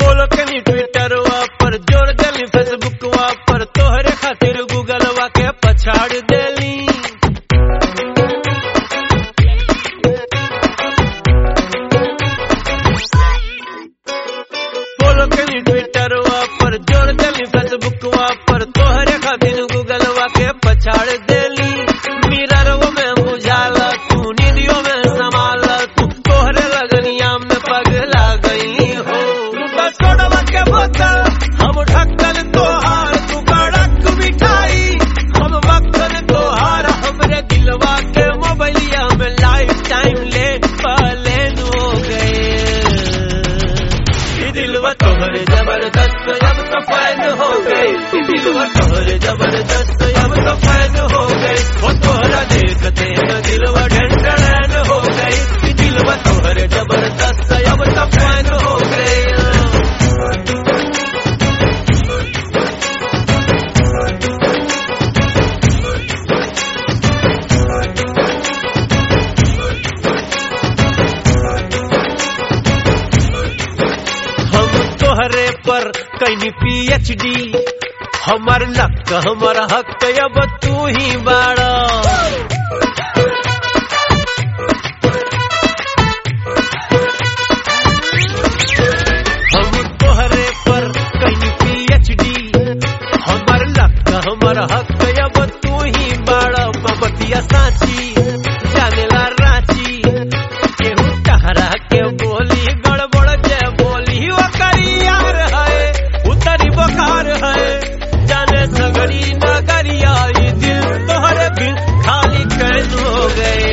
Follow कनी ट्विटरवा पर, जोड़ देली फेसबुकवा पर, तोहरे खातिर गूगलवा के पछाड़ देली। फॉलो कनी ट्विटरवा पर, जोड़ देली फेसबुकवा पर, तोहरे खातिर गूगलवा के पछाड़ देली। मिररवा में बुझाला तू, नींदियों में समाला तू, तोहरे लगनिया में पगला गई हो। सोडवा के बोतल हम ढक्कन तोहार, तू कड़क मिठाई हम मक्खन तोहार, हमरे दिलवा के मोबाइलिया में लाइफ टाइम ले पलेन हो गए। दिलवा तोहरे जबरदस्त अब तो फैन हो गई, दिलवा तोहरे जबरदस्त अब तो फैन हो गई। वो तोहरा देखते हैं दिलवा ढंढन हो गई, दिलवा तोहरे जबरदस्त अब तो फैन हो गई। तोहरे पर कहीं PhD, हमार लक हमार हक अब तू ही बाड़ा। हम तोहरे पर कहीं PhD, हमार लक हमार हक अब तू ही बाड़ा। बबतिया साची जानेला रांची, केहू कहरा के बोली गड़बड़ जे बोली वो करियार है, उतरी बकार है, जाने सगड़ी नगरिया ये दिल तोहरे बिन खाली कैद हो गए।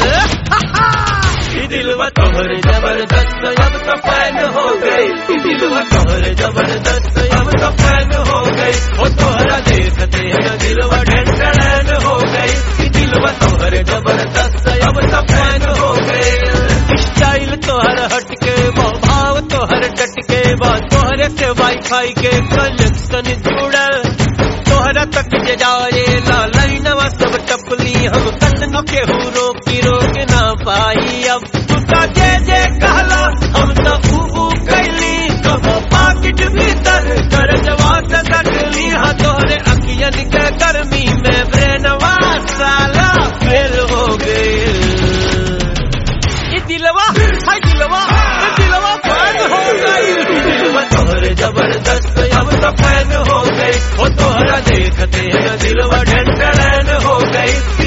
दिलवा तोहरे जबरदस्त अब तो फैन हो गई, दिलवा तोहरे जबरदस्त अब तो फैन हो गई। वो तोहरा देखते हैं दिलवा ढंढन हो गई, दिलवा तोहरे जबरदस्त अब तो फैन हो गई। स्टाइल तोहर हटके, भाव तोहर डटके, तोहरे से वाईफाई के कनेक्शन जुड़ल, तोहरा तक जे जाए लाइनवा सब टपली, हम कतनो केहू रोकी रोक ना पाई। अब तू तो जे कहला हम तो ऊ कैली, कबो पाकिट भीतर कर जवाब सकली। हाँ तोहरे अखियन के गर्मी में ब्रेनवा साला फेल हो गए। दिलवा हाय दिलवा दिलवा फैन हो गई, दिलवा तोहरे जबरदस्त अब तो फैन हो गई। वो तोहरा देखते हैं दिलवा ढंढन हो गई।